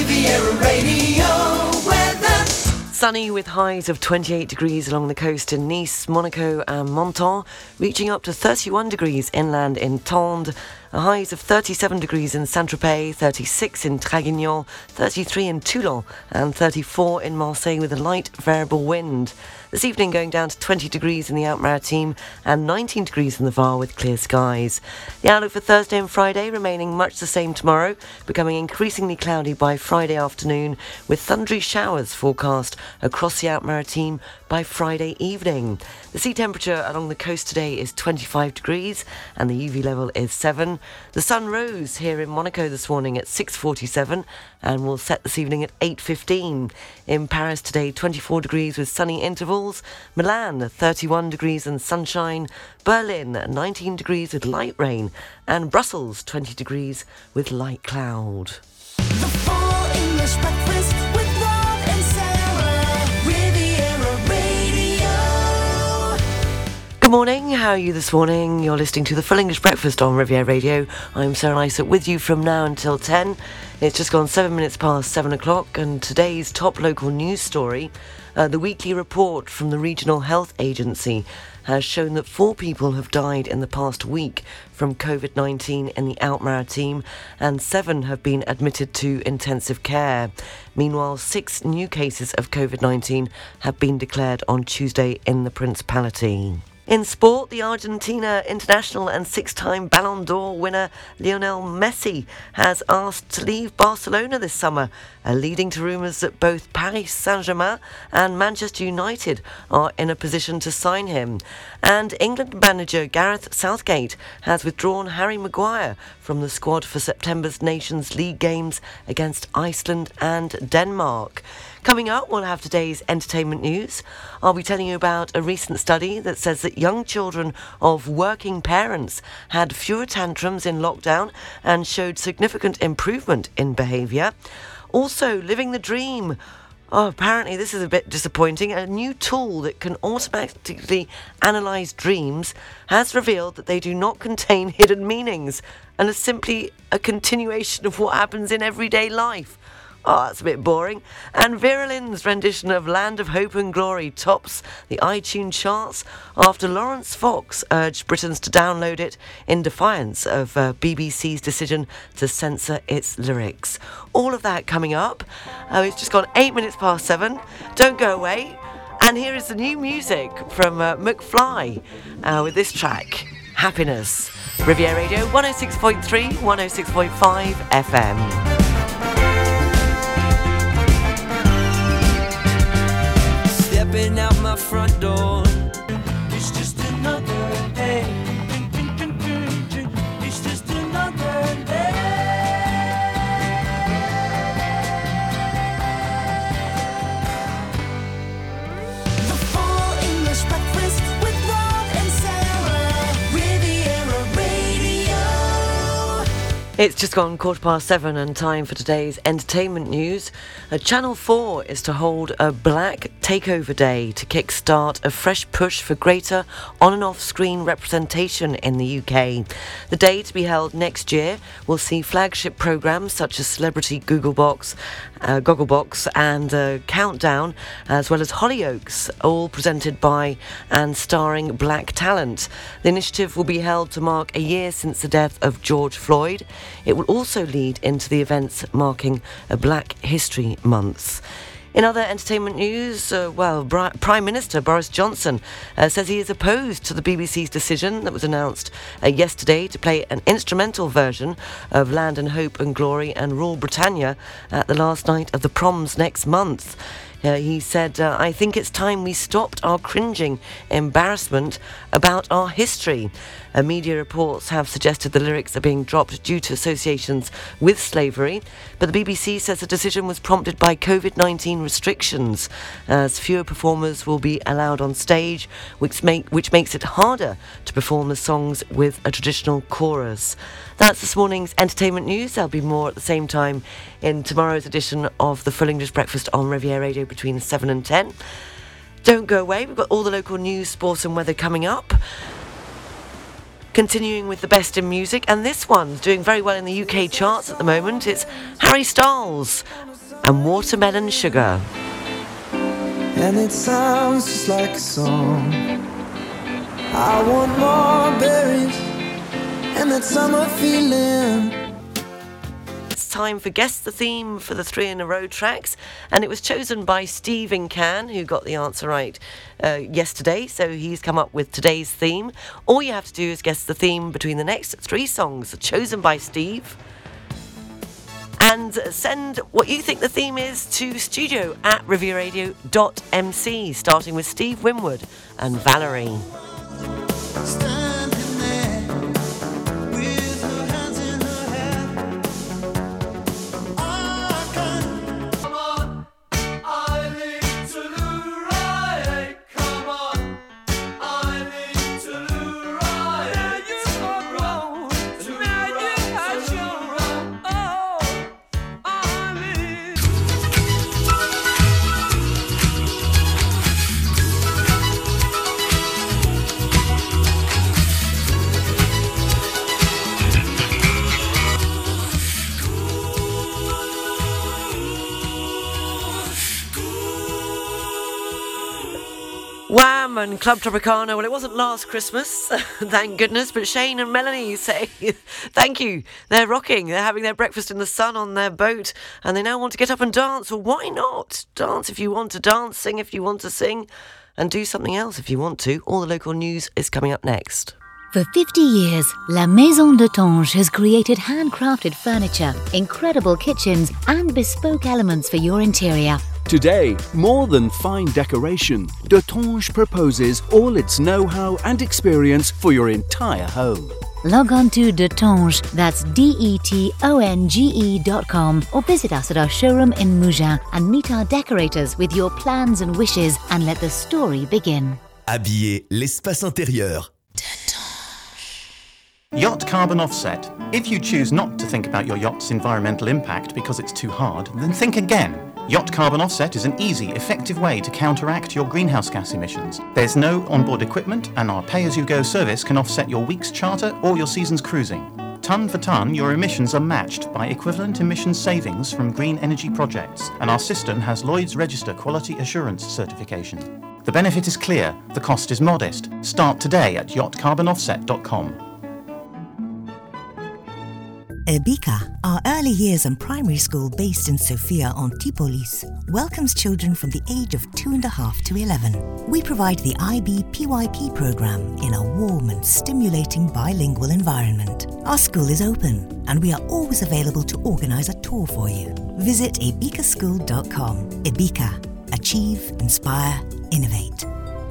Riviera Radio weather. Sunny with highs of 28 degrees along the coast in Nice, Monaco and Menton, reaching up to 31 degrees inland in Tende, highs of 37 degrees in Saint-Tropez, 36 in Draguignan, 33 in Toulon and 34 in Marseille with a light variable wind. This evening going down to 20 degrees in the Alpes-Maritimes and 19 degrees in the Var with clear skies. The outlook for Thursday and Friday remaining much the same tomorrow, becoming increasingly cloudy by Friday afternoon with thundery showers forecast across the Alpes-Maritimes by Friday evening. The sea temperature along the coast today is 25 degrees and the UV level is 7. The sun rose here in Monaco this morning at 6:47 and will set this evening at 8:15. In Paris today, 24 degrees with sunny intervals. Milan, 31 degrees and sunshine. Berlin, 19 degrees with light rain. And Brussels, 20 degrees with light cloud. The full English breakfast with Rob and Sarah. Riviera Radio. Good morning, how are you this morning? You're listening to the Full English Breakfast on Riviera Radio. I'm Sarah Lysett with you from now until 10. It's just gone 7 minutes past 7 o'clock, and today's top local news story, the weekly report from the Regional Health Agency has shown that 4 people have died in the past week from COVID-19 in the Alpes-Maritimes and 7 have been admitted to intensive care. Meanwhile, 6 new cases of COVID-19 have been declared on Tuesday in the Principality. In sport, the Argentina international and 6-time Ballon d'Or winner Lionel Messi has asked to leave Barcelona this summer, leading to rumours that both Paris Saint-Germain and Manchester United are in a position to sign him. And England manager Gareth Southgate has withdrawn Harry Maguire from the squad for September's Nations League games against Iceland and Denmark. Coming up, we'll have today's entertainment news. I'll be telling you about a recent study that says that young children of working parents had fewer tantrums in lockdown and showed significant improvement in behaviour. Also, living the dream. Oh, apparently this is a bit disappointing. A new tool that can automatically analyse dreams has revealed that they do not contain hidden meanings and are simply a continuation of what happens in everyday life. Oh, that's a bit boring. And Vera Lynn's rendition of Land of Hope and Glory tops the iTunes charts after Lawrence Fox urged Britons to download it in defiance of BBC's decision to censor its lyrics. All of that coming up. It's just gone 8 minutes past 7. Don't go away. And here is the new music from McFly with this track, Happiness. Riviera Radio 106.3, 106.5 FM. Stepping out my front door, it's just another day. It's just another day. The full English breakfast with Rob and Sarah. Riviera Radio. It's just gone 7:15 and time for today's entertainment news. Channel 4 is to hold a Black Takeover Day to kickstart a fresh push for greater on and off screen representation in the UK. The day, to be held next year, will see flagship programmes such as Celebrity Gogglebox and Countdown, as well as Hollyoaks, all presented by and starring black talent. The initiative will be held to mark a year since the death of George Floyd. It will also lead into the events marking a Black History Month. In other entertainment news, Prime Minister Boris Johnson says he is opposed to the BBC's decision that was announced yesterday to play an instrumental version of Land and Hope and Glory and Rule Britannia at the last night of the proms next month. He said, I think it's time we stopped our cringing embarrassment about our history. Media reports have suggested the lyrics are being dropped due to associations with slavery, but the BBC says the decision was prompted by COVID-19 restrictions, as fewer performers will be allowed on stage, which makes it harder to perform the songs with a traditional chorus. That's this morning's entertainment news. There'll be more at the same time in tomorrow's edition of the Full English Breakfast on Riviera Radio between 7 and 10. Don't go away. We've got all the local news, sport and weather coming up. Continuing with the best in music, and this one's doing very well in the UK charts at the moment. It's Harry Styles and Watermelon Sugar. And it sounds just like a song. I want more berries and that summer feeling. It's time for Guess the Theme for the 3 in a row tracks, and it was chosen by Steve in Cannes, who got the answer right yesterday, so he's come up with today's theme. All you have to do is guess the theme between the next 3 songs chosen by Steve, and send what you think the theme is to studio@rivieradio.mc, starting with Steve Winwood and Valerie. Standing there with her hands in her hair. Come on, I need to right. Come on, I need to right. Now you are wrong. Now you have shown. Oh, I need. Wham and Club Tropicana. Well, it wasn't last Christmas, thank goodness, but Shane and Melanie say thank you. They're rocking. They're having their breakfast in the sun on their boat, and they now want to get up and dance. Well, why not? Dance if you want to dance, sing if you want to sing, and do something else if you want to. All the local news is coming up next. For 50 years, La Maison de Tange has created handcrafted furniture, incredible kitchens, and bespoke elements for your interior. Today, more than fine decoration, Detange proposes all its know-how and experience for your entire home. Log on to Detange, that's DETONGE.com, or visit us at our showroom in Mougins and meet our decorators with your plans and wishes and let the story begin. Habiller l'espace intérieur. Yacht Carbon Offset. If you choose not to think about your yacht's environmental impact because it's too hard, then think again. Yacht Carbon Offset is an easy, effective way to counteract your greenhouse gas emissions. There's no onboard equipment, and our pay-as-you-go service can offset your week's charter or your season's cruising. Ton for ton, your emissions are matched by equivalent emission savings from green energy projects, and our system has Lloyd's Register Quality Assurance certification. The benefit is clear, the cost is modest. Start today at yachtcarbonoffset.com. Ebika, our early years and primary school based in Sofia Antipolis, welcomes children from the age of 2.5 to 11. We provide the IB PYP program in a warm and stimulating bilingual environment. Our school is open and we are always available to organise a tour for you. Visit ebikaschool.com. Ebika. Achieve, inspire, innovate.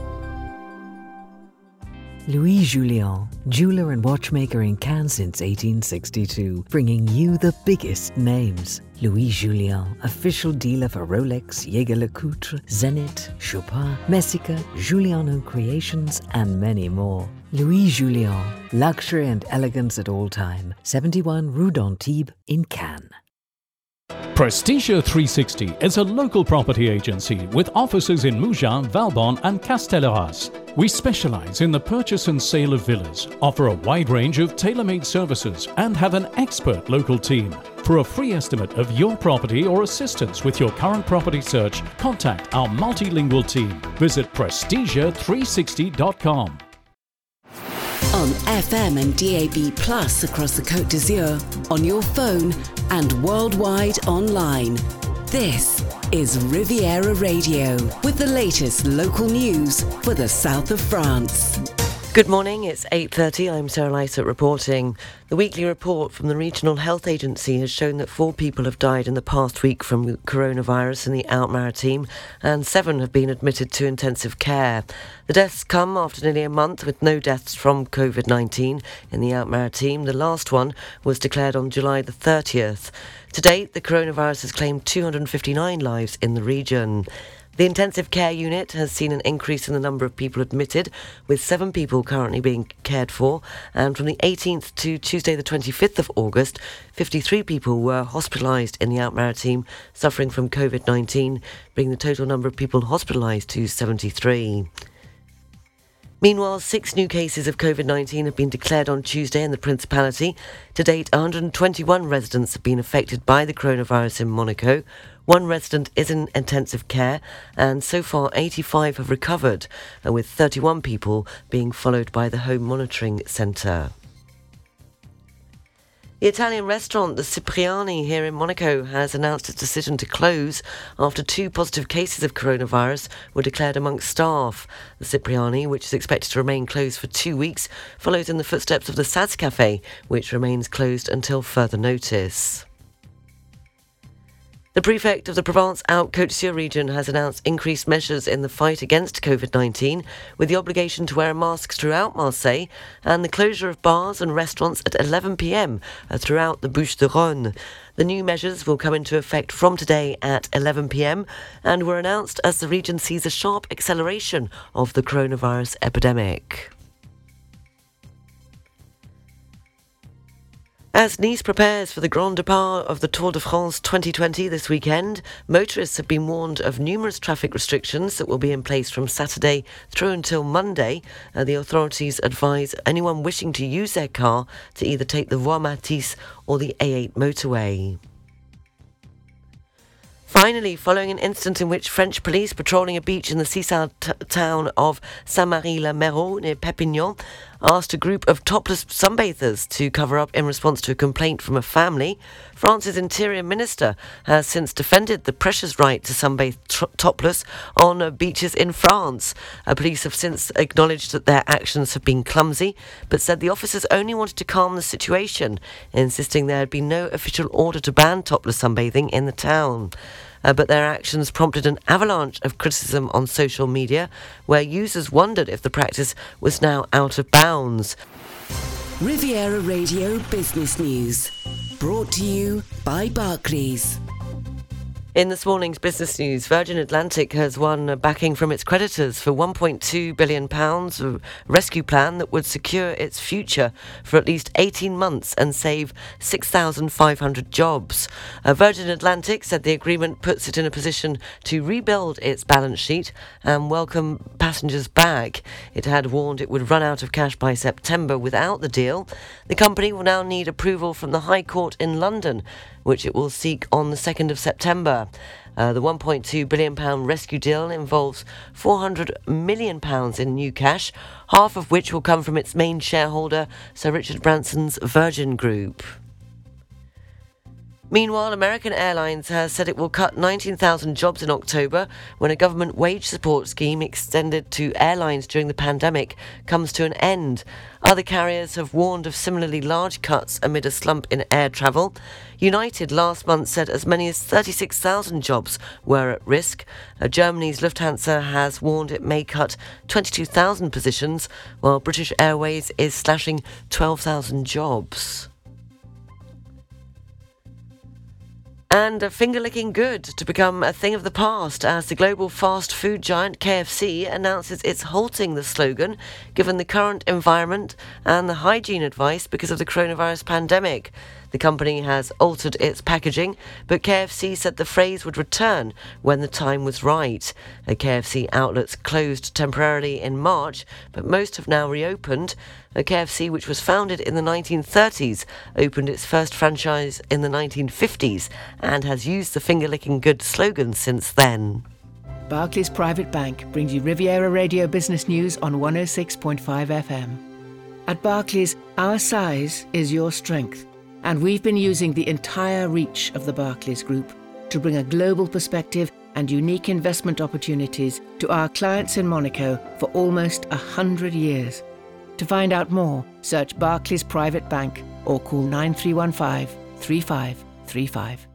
Louis Julien, jeweller and watchmaker in Cannes since 1862, bringing you the biggest names. Louis Julien, official dealer for Rolex, Jaeger-LeCoultre, Zenith, Chopin, Messica, Giuliano Creations, and many more. Louis Julien, luxury and elegance at all time. 71 Rue d'Antibes in Cannes. Prestige 360 is a local property agency with offices in Mougins, Valbonne and Castelleras. We specialize in the purchase and sale of villas, offer a wide range of tailor-made services and have an expert local team. For a free estimate of your property or assistance with your current property search, contact our multilingual team. Visit prestige360.com. On FM and DAB Plus across the Côte d'Azur, on your phone and worldwide online. This is Riviera Radio with the latest local news for the south of France. Good morning, it's 8:30. I'm Sarah Lysett reporting. The weekly report from the Regional Health Agency has shown that 4 people have died in the past week from coronavirus in the Alpes-Maritimes, and 7 have been admitted to intensive care. The deaths come after nearly a month with no deaths from COVID-19 in the Alpes-Maritimes. The last one was declared on July the 30th. To date, the coronavirus has claimed 259 lives in the region. The intensive care unit has seen an increase in the number of people admitted, with 7 people currently being cared for, and from the 18th to Tuesday the 25th of August, 53 people were hospitalised in the Alpes-Maritimes suffering from COVID-19, bringing the total number of people hospitalised to 73. Meanwhile, 6 new cases of COVID-19 have been declared on Tuesday in the Principality. To date, 121 residents have been affected by the coronavirus in Monaco. 1 resident is in intensive care, and so far 85 have recovered, with 31 people being followed by the Home Monitoring Centre. The Italian restaurant, the Cipriani, here in Monaco, has announced its decision to close after 2 positive cases of coronavirus were declared amongst staff. The Cipriani, which is expected to remain closed for 2 weeks, follows in the footsteps of the Saz Café, which remains closed until further notice. The prefect of the Provence-Alpes Côte d'Azur region has announced increased measures in the fight against COVID-19, with the obligation to wear a mask throughout Marseille and the closure of bars and restaurants at 11 p.m. throughout the Bouches-du-Rhône. The new measures will come into effect from today at 11 p.m. and were announced as the region sees a sharp acceleration of the coronavirus epidemic. As Nice prepares for the Grand Départ of the Tour de France 2020 this weekend, motorists have been warned of numerous traffic restrictions that will be in place from Saturday through until Monday. The authorities advise anyone wishing to use their car to either take the Voie Matisse or the A8 motorway. Finally, following an incident in which French police patrolling a beach in the seaside town of Saint-Marie-la-Méraud near Perpignan asked a group of topless sunbathers to cover up in response to a complaint from a family, France's Interior Minister has since defended the precious right to sunbathe topless on beaches in France. Police have since acknowledged that their actions have been clumsy, but said the officers only wanted to calm the situation, insisting there had been no official order to ban topless sunbathing in the town. But their actions prompted an avalanche of criticism on social media, where users wondered if the practice was now out of bounds. Riviera Radio Business News, brought to you by Barclays. In this morning's business news, Virgin Atlantic has won backing from its creditors for £1.2 billion, a rescue plan that would secure its future for at least 18 months and save 6,500 jobs. Virgin Atlantic said the agreement puts it in a position to rebuild its balance sheet and welcome passengers back. It had warned it would run out of cash by September without the deal. The company will now need approval from the High Court in London, which it will seek on the 2nd of September. The £1.2 billion rescue deal involves £400 million in new cash, half of which will come from its main shareholder, Sir Richard Branson's Virgin Group. Meanwhile, American Airlines has said it will cut 19,000 jobs in October when a government wage support scheme extended to airlines during the pandemic comes to an end. Other carriers have warned of similarly large cuts amid a slump in air travel. United last month said as many as 36,000 jobs were at risk. Germany's Lufthansa has warned it may cut 22,000 positions, while British Airways is slashing 12,000 jobs. And finger-licking good to become a thing of the past as the global fast food giant KFC announces it's halting the slogan given the current environment and the hygiene advice because of the coronavirus pandemic. The company has altered its packaging, but KFC said the phrase would return when the time was right. The KFC outlets closed temporarily in March, but most have now reopened. The KFC, which was founded in the 1930s, opened its first franchise in the 1950s and has used the finger-licking good slogan since then. Barclays Private Bank brings you Riviera Radio Business News on 106.5 FM. At Barclays, our size is your strength, and we've been using the entire reach of the Barclays Group to bring a global perspective and unique investment opportunities to our clients in Monaco for almost 100 years. To find out more, search Barclays Private Bank or call 9315 3535.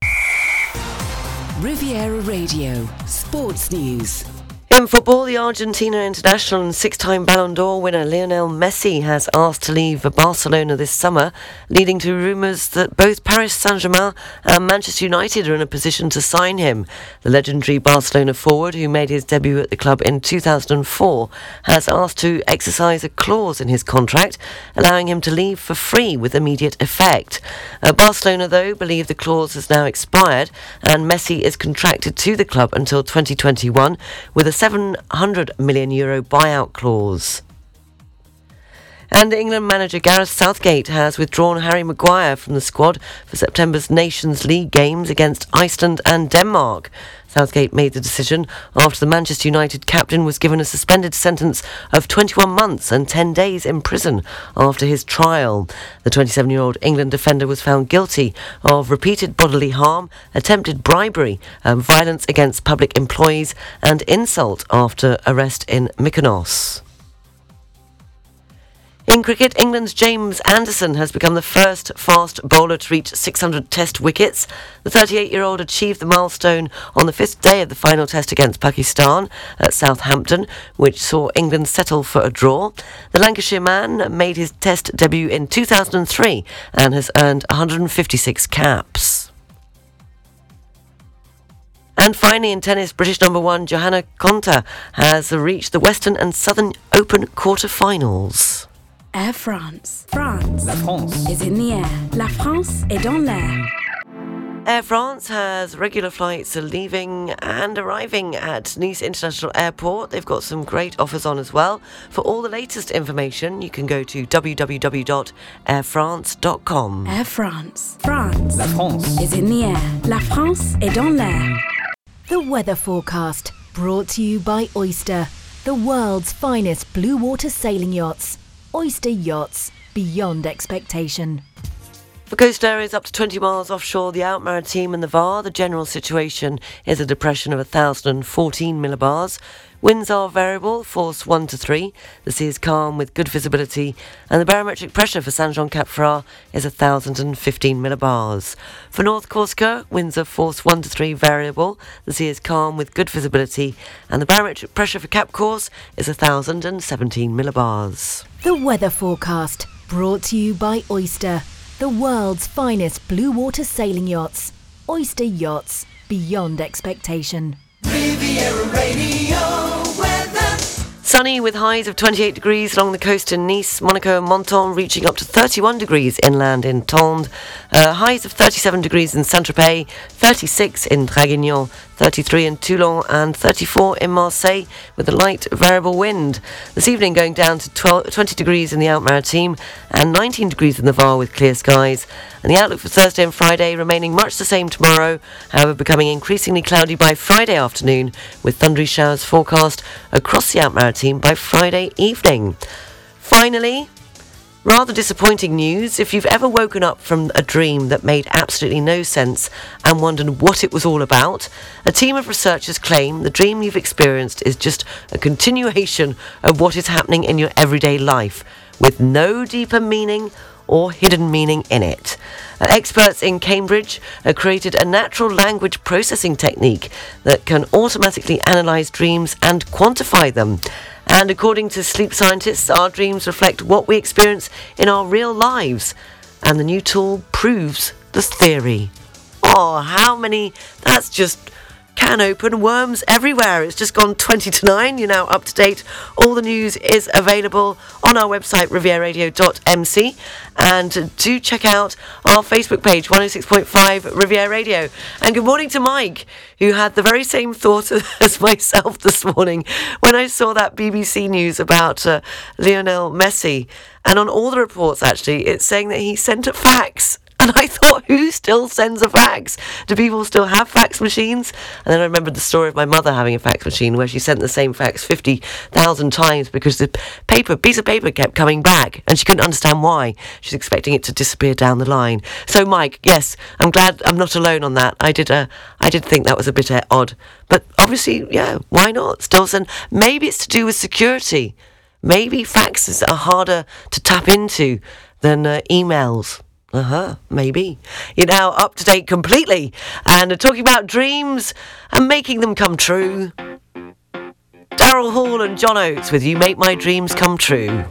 Riviera Radio Sports News. In football, the Argentina international and 6-time Ballon d'Or winner Lionel Messi has asked to leave Barcelona this summer, leading to rumours that both Paris Saint-Germain and Manchester United are in a position to sign him. The legendary Barcelona forward, who made his debut at the club in 2004, has asked to exercise a clause in his contract, allowing him to leave for free with immediate effect. Barcelona, though, believe the clause has now expired, and Messi is contracted to the club until 2021, with a €700 million buyout clause. And England manager Gareth Southgate has withdrawn Harry Maguire from the squad for September's Nations League games against Iceland and Denmark. Southgate made the decision after the Manchester United captain was given a suspended sentence of 21 months and 10 days in prison after his trial. The 27-year-old England defender was found guilty of repeated bodily harm, attempted bribery, violence against public employees and insult after arrest in Mykonos. In cricket, England's James Anderson has become the first fast bowler to reach 600 Test wickets. The 38-year-old achieved the milestone on the fifth day of the final Test against Pakistan at Southampton, which saw England settle for a draw. The Lancashire man made his Test debut in 2003 and has earned 156 caps. And finally, in tennis, British number one Johanna Konta has reached the Western and Southern Open quarter-finals. Air France. France. La France is in the air. La France est dans l'air. Air France has regular flights leaving and arriving at Nice International Airport. They've got some great offers on as well. For all the latest information, you can go to www.airfrance.com. Air France. France. La France is in the air. La France est dans l'air. The weather forecast, brought to you by Oyster, the world's finest blue water sailing yachts. Oyster Yachts, beyond expectation. For coast areas up to 20 miles offshore the Alpes-Maritimes and the Var, the general situation is a depression of 1,014 millibars. Winds are variable, force 1 to 3. The sea is calm with good visibility, and the barometric pressure for Saint-Jean-Cap-Ferrat is 1,015 millibars. For North Corsica, winds are force 1 to 3 variable. The sea is calm with good visibility, and the barometric pressure for Cap Corse is 1,017 millibars. The weather forecast, brought to you by Oyster, the world's finest blue water sailing yachts. Oyster Yachts, beyond expectation. Riviera Radio weather. Sunny with highs of 28 degrees along the coast in Nice, Monaco and Menton, reaching up to 31 degrees inland in Tende. Highs of 37 degrees in Saint-Tropez, 36 in Draguignan, 33 in Toulon and 34 in Marseille with a light variable wind. This evening going down to 20 degrees in the Alpes-Maritimes and 19 degrees in the Var with clear skies. And the outlook for Thursday and Friday remaining much the same tomorrow, however becoming increasingly cloudy by Friday afternoon with thundery showers forecast across the Alpes-Maritimes by Friday evening. Finally, rather disappointing news. If you've ever woken up from a dream that made absolutely no sense and wondered what it was all about, a team of researchers claim the dream you've experienced is just a continuation of what is happening in your everyday life, with no deeper meaning or hidden meaning in it. Experts in Cambridge created a natural language processing technique that can automatically analyse dreams and quantify them. And according to sleep scientists, our dreams reflect what we experience in our real lives. And the new tool proves this theory. Oh, how many? That's just can open worms everywhere. It's just gone 20 to 9. You're now up to date. All the news is available on our website, rivieradio.mc. And do check out our Facebook page, 106.5 Riviera Radio. And good morning to Mike, who had the very same thought as myself this morning when I saw that BBC news about Lionel Messi. And on all the reports, actually, it's saying that he sent a fax. And I thought, who still sends a fax? Do people still have fax machines? And then I remembered the story of my mother having a fax machine where she sent the same fax 50,000 times because the piece of paper kept coming back and she couldn't understand why. She's expecting it to disappear down the line. So, Mike, yes, I'm glad I'm not alone on that. I did think that was a bit odd. But obviously, yeah, why not? Still send. Maybe it's to do with security. Maybe faxes are harder to tap into than emails. Maybe. You're now up to date completely and talking about dreams and making them come true. Daryl Hall and John Oates with You Make My Dreams Come True.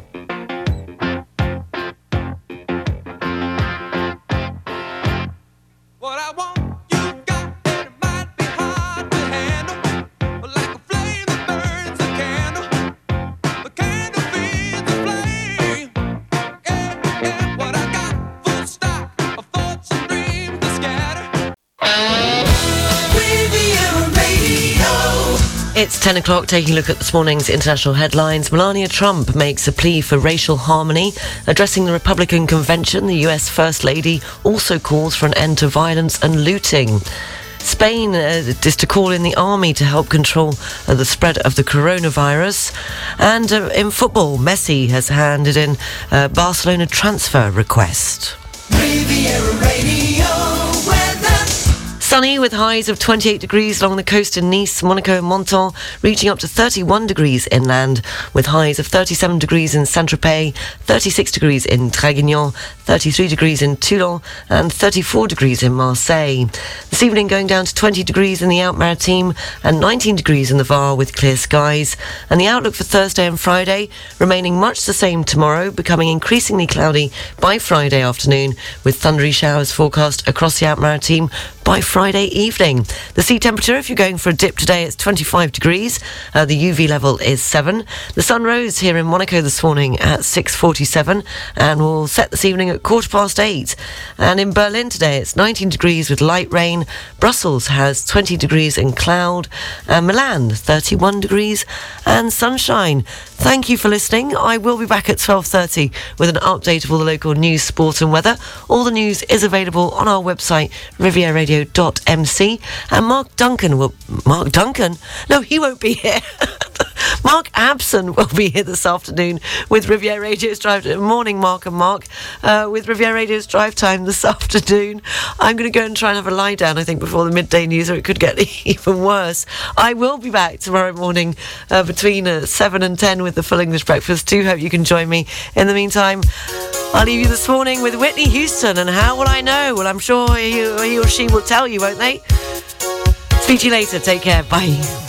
It's 10 o'clock, taking a look at this morning's international headlines. Melania Trump makes a plea for racial harmony. Addressing the Republican convention, the US First Lady also calls for an end to violence and looting. Spain is to call in the army to help control the spread of the coronavirus. And in football, Messi has handed in a Barcelona transfer request. Riviera Radio weather. Sunny with highs of 28 degrees along the coast in Nice, Monaco and Menton, reaching up to 31 degrees inland, with highs of 37 degrees in Saint-Tropez, 36 degrees in Draguignan, 33 degrees in Toulon and 34 degrees in Marseille. This evening going down to 20 degrees in the Alpes-Maritimes and 19 degrees in the Var with clear skies. And the outlook for Thursday and Friday remaining much the same tomorrow, becoming increasingly cloudy by Friday afternoon, with thundery showers forecast across the Alpes-Maritimes by Friday evening. The sea temperature, if you're going for a dip today, it's 25 degrees. The UV level is 7. The sun rose here in Monaco this morning at 6:47 and will set this evening at 8:15. And in Berlin today, it's 19 degrees with light rain. Brussels has 20 degrees in cloud. And Milan, 31 degrees and sunshine. Thank you for listening. I will be back at 12:30 with an update of all the local news, sport and weather. All the news is available on our website, rivieradio.mc. And Mark Duncan? No, he won't be here. Mark Abson will be here this afternoon with Riviera Radio's Drive Time. Morning, Mark and Mark. With Riviera Radio's Drive Time this afternoon. I'm going to go and try and have a lie down, I think, before the midday news, or it could get even worse. I will be back tomorrow morning between 7 and 10 with the Full English Breakfast. Do hope you can join me. In the meantime, I'll leave you this morning with Whitney Houston. And how will I know? Well, I'm sure he or she will tell you, won't they? Speak to you later. Take care. Bye.